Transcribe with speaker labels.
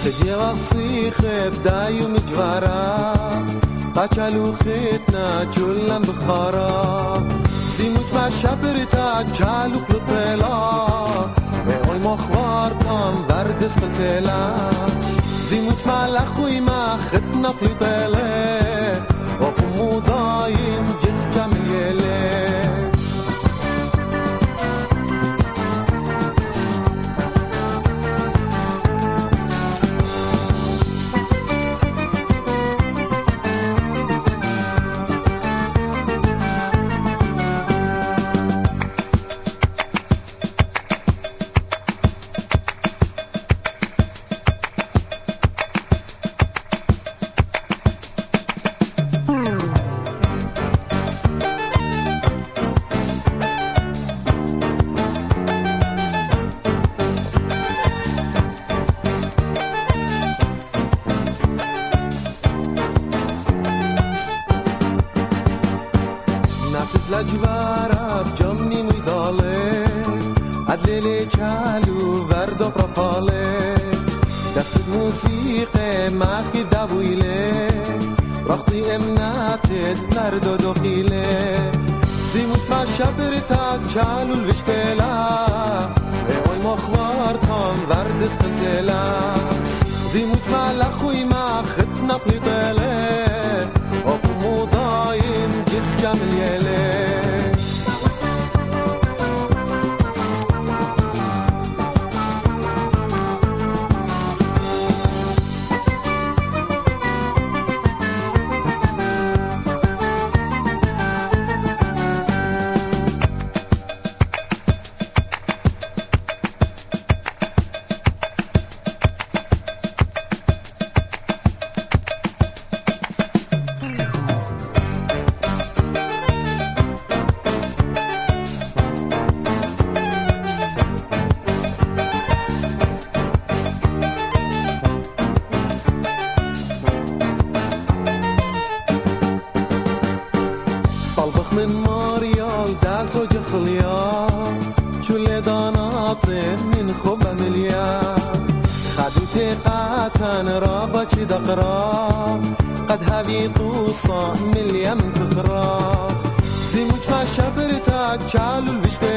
Speaker 1: خدي غصي خف دايو مجوارا قچلو خيتنا جلن بخارا زيموت ما شبرتا چالو قلطلا اوي مخوار تام بردس قلتلا زيموت ما لخوي ما ختنا قلتلا وقمو دايم جل جميلة لجوارب جمنی میداله عدلیل چالو ورد و پراپاله دست موسیقی مخی دویله وقتی امناتت مرد و دخیله زیموت ما شبرتا چالو الوشتلا اوی مخوار تام ورد اسقلتلا زیموت ما لخوی ما ختنا قلتلا وقمو دايم جد جمل يلي من ماريال در زوج خليار شو اللي داناطن من خوب مليار خدوت قاتن رابا چي دقرا قد هاوي طوصا مليم تخرا زيموش ما شبرتك چالو الوشت